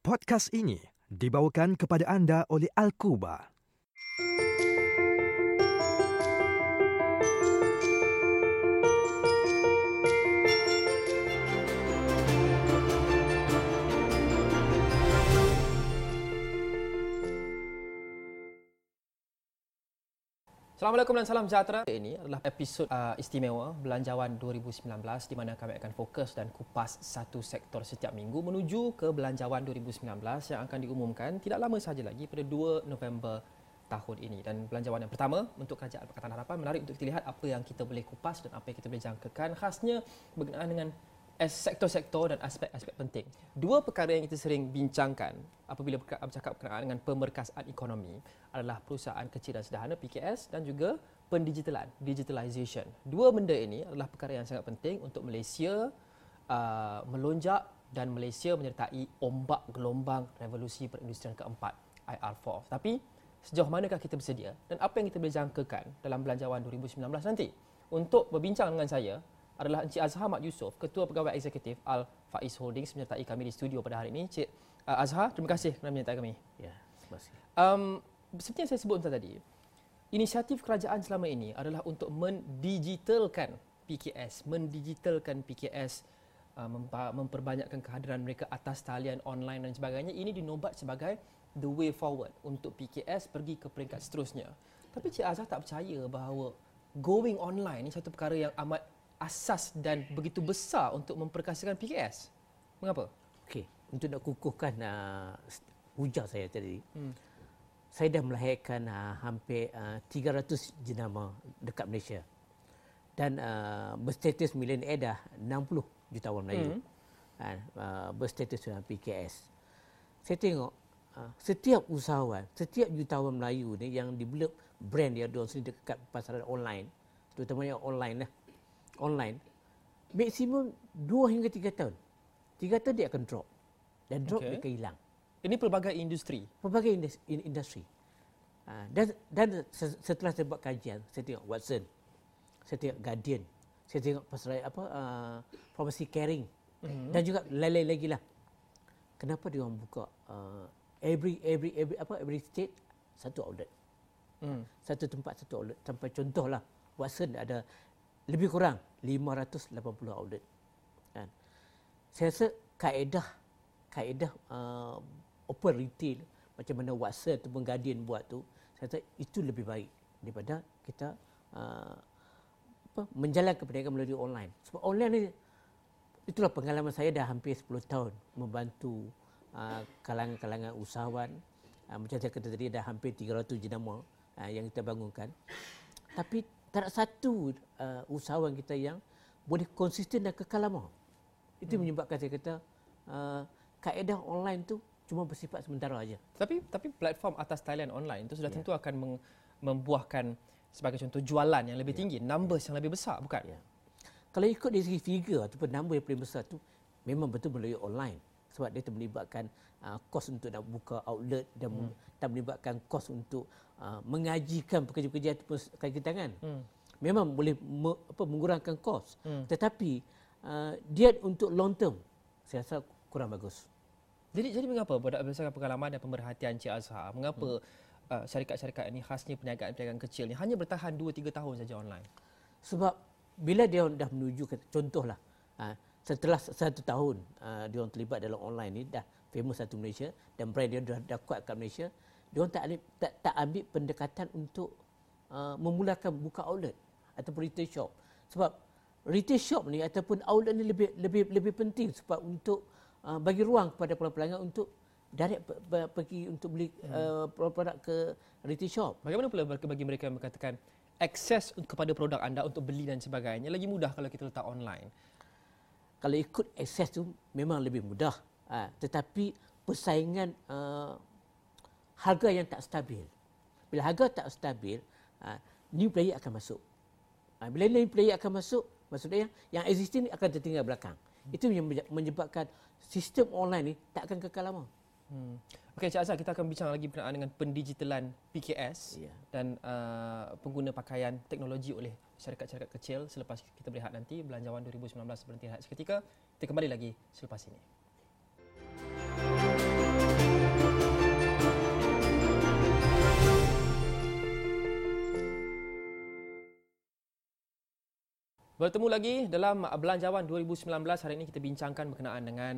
Podcast ini dibawakan kepada anda oleh Al-Quba. Assalamualaikum dan salam sejahtera. Ini adalah episod istimewa Belanjawan 2019 di mana kami akan fokus dan kupas satu sektor setiap minggu menuju ke Belanjawan 2019 yang akan diumumkan tidak lama sahaja lagi pada 2 November tahun ini. Dan belanjawan yang pertama untuk Kerajaan Pakatan Harapan menarik untuk kita lihat apa yang kita boleh kupas dan apa yang kita boleh jangkakan khasnya berkenaan dengan sektor-sektor dan aspek-aspek penting. Dua perkara yang kita sering bincangkan apabila bercakap berkenaan dengan pemerkasaan ekonomi adalah perusahaan kecil dan sederhana PKS dan juga pendigitalan, digitalization. Dua benda ini adalah perkara yang sangat penting untuk Malaysia melonjak dan Malaysia menyertai ombak gelombang revolusi perindustrian keempat IR4. Tapi sejauh manakah kita bersedia dan apa yang kita boleh jangkakan dalam Belanjawan 2019 nanti? Untuk berbincang dengan saya adalah Encik Azhar Mat Yusof, Ketua Pegawai Eksekutif Al-Faiz Holdings menyertai kami di studio pada hari ini. Encik Azhar, terima kasih kerana menyertai kami. Ya, terima kasih. Seperti yang saya sebut tadi, inisiatif kerajaan selama ini adalah untuk mendigitalkan PKS, memperbanyakkan kehadiran mereka atas talian online dan sebagainya. Ini dinobat sebagai the way forward untuk PKS pergi ke peringkat seterusnya. Tapi Encik Azhar tak percaya bahawa going online ini satu perkara yang amat asas dan begitu besar untuk memperkasakan PKS. Mengapa? Okey, untuk nak kukuhkan hujah saya tadi, saya dah melahirkan hampir 300 jenama dekat Malaysia. Dan berstatus millionaire dah 60 jutawan Melayu. Berstatus PKS. Saya tengok setiap usahawan, setiap jutawan Melayu ni yang develop brand dia sendiri dekat pasaran online, terutamanya online lah. Online maksimum 2 hingga 3 tahun. 3 tahun dia akan drop. Dan drop dia akan hilang. Ini pelbagai industri. Pelbagai industri. Dan setelah saya buat kajian, saya tengok Watson, saya tengok Guardian, saya tengok pasal pharmacy caring dan juga lain-lain lagi lah. Kenapa dia orang buka every state satu outlet. Satu tempat satu outlet. Sampai contohlah Watson ada lebih kurang 580 outlet. Kan? Saya rasa kaedah open retail macam mana Watson ataupun Guardian buat tu, saya rasa itu lebih baik daripada kita menjalankan perniagaan melalui online. Sebab online ni, itulah pengalaman saya dah hampir 10 tahun membantu kalangan-kalangan usahawan. Macam saya kata tadi, dah hampir 300 jenama yang kita bangunkan. Tapi tak ada satu usahawan kita yang boleh konsisten dan kekal lama. Itu menyebabkan saya kata kaedah online tu cuma bersifat sementara aja. Tapi platform atas talian online itu sudah tentu akan membuahkan sebagai contoh jualan yang lebih tinggi, numbers yang lebih besar, bukan? Kalau ikut dari segi figure ataupun number yang paling besar tu memang betul melalui online. Sebab dia melibatkan kos untuk nak buka outlet dan melibatkan kos untuk mengajikan pekerja-pekerja ataupun kaki tangan. Memang boleh mengurangkan kos. Tetapi dia untuk long term, saya rasa kurang bagus. Jadi mengapa berdasarkan pengalaman dan pemerhatian Encik Azhar, mengapa syarikat-syarikat ini khasnya perniagaan kecil ni hanya bertahan 2-3 tahun saja online? Sebab bila dia dah menuju ke, contohlah setelah 1 tahun dia orang terlibat dalam online ni, dah famous satu Malaysia dan brand dia dah kuat kat Malaysia, dia orang tak ambil pendekatan untuk memulakan buka outlet ataupun retail shop. Sebab retail shop ni ataupun outlet ni lebih penting sebab untuk bagi ruang kepada pelanggan untuk direct pergi untuk beli produk ke retail shop. Bagaimana pula bagi mereka yang mengatakan akses kepada produk anda untuk beli dan sebagainya lagi mudah kalau kita letak online? Kalau ikut akses tu memang lebih mudah, tetapi persaingan harga yang tak stabil. Bila harga tak stabil, new player akan masuk. Bila new player akan masuk, maksudnya yang existing akan tertinggal belakang. Itu yang menyebabkan sistem online ni tak akan kekal lama. Okey, Encik Azhar, kita akan bincang lagi berkenaan dengan pendigitalan PKS dan pengguna pakaian teknologi oleh syarikat-syarikat kecil selepas kita berehat nanti. Belanjawan 2019 berhenti rehat seketika. Kita kembali lagi selepas ini. Bertemu lagi dalam Belanjawan 2019. Hari ini kita bincangkan berkenaan dengan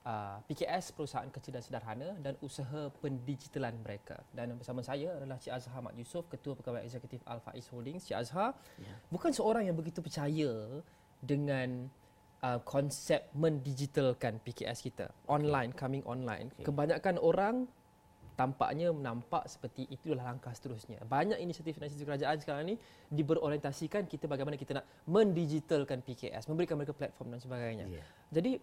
PKS, perusahaan kecil dan sederhana, dan usaha pendigitalan mereka. Dan bersama saya adalah Cik Azhar Mat Yusof, Ketua Pegawai Eksekutif Al-Faiz Holdings. Cik Azhar, bukan seorang yang begitu percaya dengan konsep mendigitalkan PKS kita. Online, coming online. Kebanyakan orang tampaknya nampak seperti itulah langkah seterusnya. Banyak inisiatif-inisiatif kerajaan sekarang ni berorientasikan kita bagaimana kita nak mendigitalkan PKS, memberikan mereka platform dan sebagainya. Jadi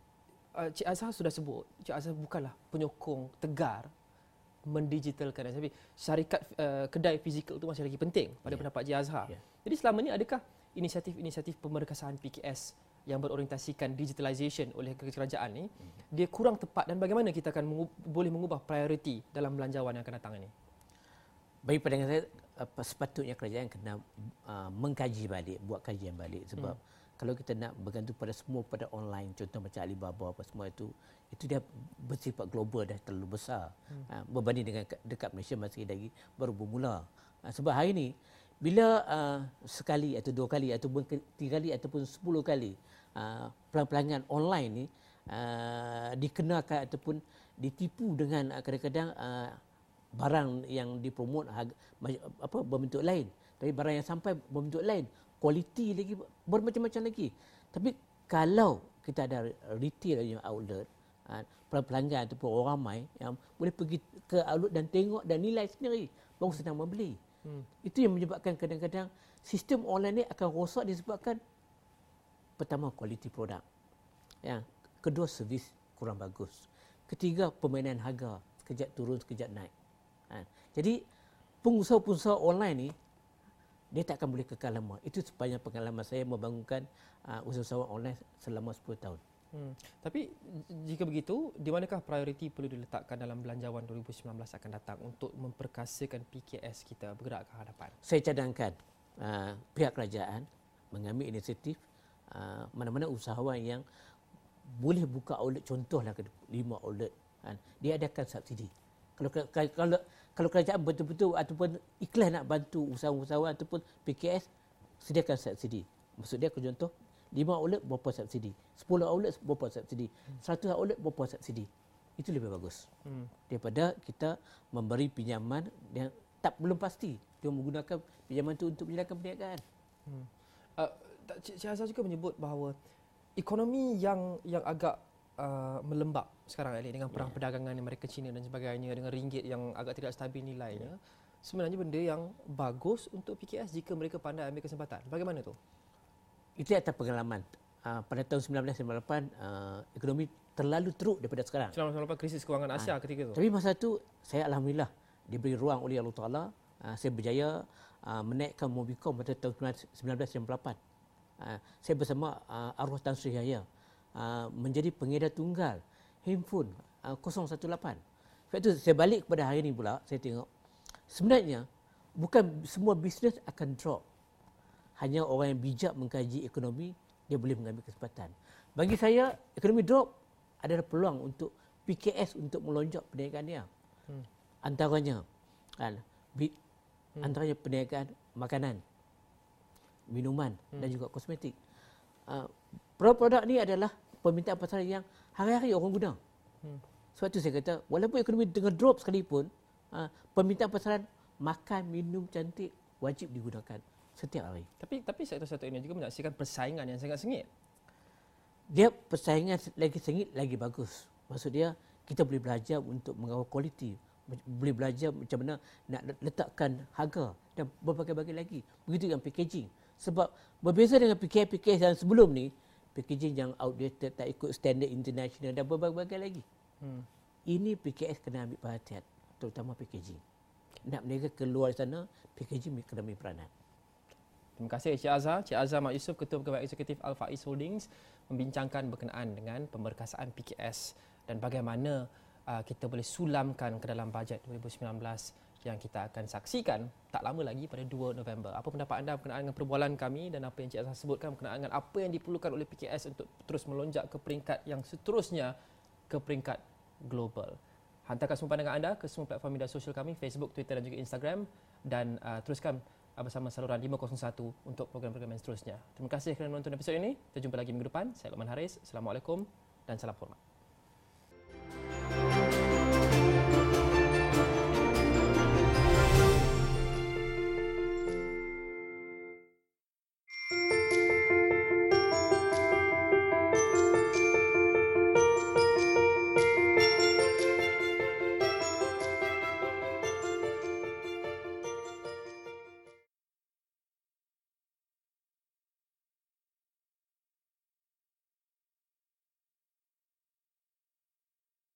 Cik Azhar sudah sebut, Cik Azhar bukanlah penyokong tegar mendigitalkan, tapi syarikat kedai fizikal itu masih lagi penting pada pendapat Cik Azhar. Jadi selama ni adakah inisiatif-inisiatif pemerkasaan PKS yang berorientasikan digitalization oleh kerajaan ni dia kurang tepat, dan bagaimana kita akan boleh mengubah prioriti dalam belanjawan yang akan datang ini? Bagi pandangan saya, sepatutnya kerajaan kena mengkaji balik, buat kajian balik, sebab kalau kita nak bergantung pada semua pada online, contoh macam Alibaba apa semua itu dia bersifat global, dah terlalu besar berbanding dengan dekat Malaysia masih lagi baru bermula. Sebab hari ini bila sekali atau dua kali ataupun tiga kali ataupun 10 kali pelanggan online ni dikenakan ataupun ditipu dengan kadang-kadang barang yang dipromot berbentuk lain, tapi barang yang sampai berbentuk lain, kualiti lagi bermacam-macam lagi. Tapi kalau kita ada retail yang outlet, pelanggan ataupun orang ramai yang boleh pergi ke outlet dan tengok dan nilai sendiri, baru senang membeli. Itu yang menyebabkan kadang-kadang sistem online ni akan rosak disebabkan pertama kualiti produk, yang kedua servis kurang bagus, ketiga permainan harga, sekejap turun sekejap naik. Jadi pengusaha-pengusaha online ni dia tak akan boleh kekal lama. Itu sepanjang pengalaman saya membangunkan usaha-usaha online selama 10 tahun. Tapi jika begitu, di manakah prioriti perlu diletakkan dalam Belanjawan 2019 akan datang untuk memperkasakan PKS kita bergerak ke hadapan? Saya cadangkan pihak kerajaan mengambil inisiatif mana-mana usahawan yang boleh buka outlet, contohlah 5 outlet, dia adakan subsidi. Kalau kerajaan betul-betul ataupun ikhlas nak bantu usahawan ataupun PKS, sediakan subsidi. Maksud dia, contoh 5 outlet berapa subsidi, 10 outlet berapa subsidi, 100 outlet berapa subsidi. Itu lebih bagus daripada kita memberi pinjaman yang belum pasti dia menggunakan pinjaman itu untuk menjalankan perniagaan. Cik Azhar juga menyebut bahawa ekonomi yang agak melembab sekarang ini dengan perang perdagangan mereka China dan sebagainya, dengan ringgit yang agak tidak stabil nilainya, sebenarnya benda yang bagus untuk PKS jika mereka pandai ambil kesempatan. Bagaimana tu? Itu atas pengalaman. Pada tahun 1998 ekonomi terlalu teruk daripada sekarang. 1998 krisis kewangan Asia ketika itu. Tapi masa itu saya alhamdulillah diberi ruang oleh Allah Taala. Saya berjaya menaikkan Mobicom pada tahun 1998. Saya bersama arwah Tan Sri Yahya menjadi pengedar tunggal handphone 018. Sebab itu saya balik kepada hari ini pula, saya tengok sebenarnya bukan semua bisnes akan drop. Hanya orang yang bijak mengkaji ekonomi, dia boleh mengambil kesempatan. Bagi saya, ekonomi drop adalah peluang untuk PKS untuk melonjak perniagaan dia. Antaranya antaranya perniagaan makanan, minuman dan juga kosmetik. Produk-produk ni adalah permintaan pasaran yang hari-hari orang guna. Sebab itu saya kata, walaupun ekonomi tengah drop sekalipun, permintaan pasaran makan, minum cantik wajib digunakan setiap hari. Tapi sektor-sektor ini juga menyaksikan persaingan yang sangat sengit. Dia persaingan lagi sengit, lagi bagus. Maksud dia, kita boleh belajar untuk mengawal kualiti, boleh belajar macam mana nak letakkan harga dan berbagai-bagai lagi. Begitu dengan packaging. Sebab berbeza dengan PKS yang sebelum ni, packaging yang outdated, tak ikut standard international dan berbagai-bagai lagi. Ini PKS kena ambil perhatian, terutama packaging. Nak berniaga keluar sana, packaging kena ambil peranan. Terima kasih Cik Azhar. Cik Azhar Mat Yusof, Ketua Pegawai Eksekutif Al-Faiz Holdings, membincangkan berkenaan dengan pemerkasaan PKS dan bagaimana kita boleh sulamkan ke dalam bajet 2019 yang kita akan saksikan tak lama lagi pada 2 November. Apa pendapat anda berkenaan dengan perbualan kami dan apa yang Cik Azhar sebutkan berkenaan dengan apa yang diperlukan oleh PKS untuk terus melonjak ke peringkat yang seterusnya, ke peringkat global? Hantarkan semua pandangan anda ke semua platform media sosial kami, Facebook, Twitter dan juga Instagram, dan teruskan bersama saluran 501 untuk program-program yang seterusnya. Terima kasih kerana menonton episod ini. Kita jumpa lagi minggu depan. Saya Luqman Haris. Assalamualaikum dan salam hormat.